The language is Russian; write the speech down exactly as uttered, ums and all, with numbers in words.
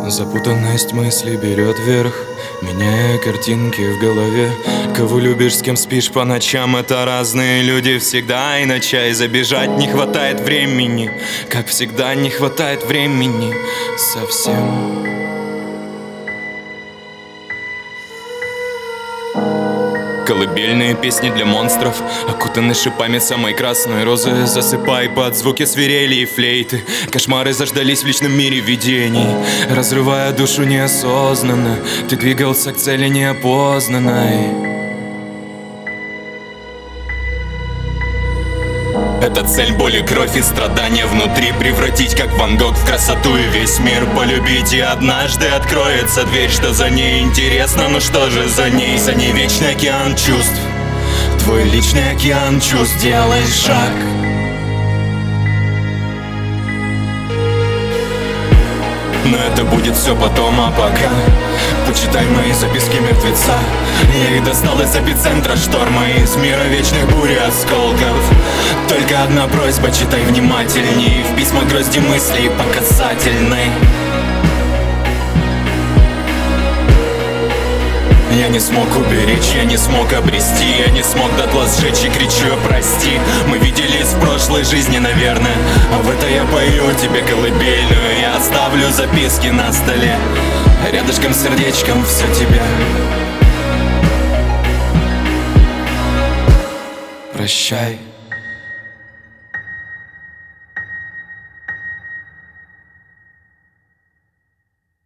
Запутанность мыслей берет верх, меняя картинки в голове. Кого любишь, с кем спишь по ночам, это разные люди всегда. И на чай забежать не хватает времени, как всегда не хватает времени совсем. Колыбельные песни для монстров, окутаны шипами самой красной розы. Засыпай под звуки свирели и флейты. Кошмары заждались в личном мире видений, разрывая душу неосознанно. Ты двигался к цели неопознанной. Это цель, боли, кровь и страдания внутри. Превратить, как Ван Гог, в красоту и весь мир полюбить. И однажды откроется дверь, что за ней интересно. Ну что же за ней? За ней вечный океан чувств. Твой личный океан чувств. Делай шаг. Но это будет все потом, а пока почитай мои записки мертвеца. Я их достал из эпицентра шторма, из мира вечных бурь и осколков. Только одна просьба, читай внимательней. В письма грозди мыслей по касательной. Я не смог уберечь, я не смог обрести, я не смог дотла сжечь и кричу прости. Мы виделись в прошлой жизни, наверное, а в это я пою тебе колыбельную. Я оставлю записки на столе, рядышком с сердечком все тебя. Прощай.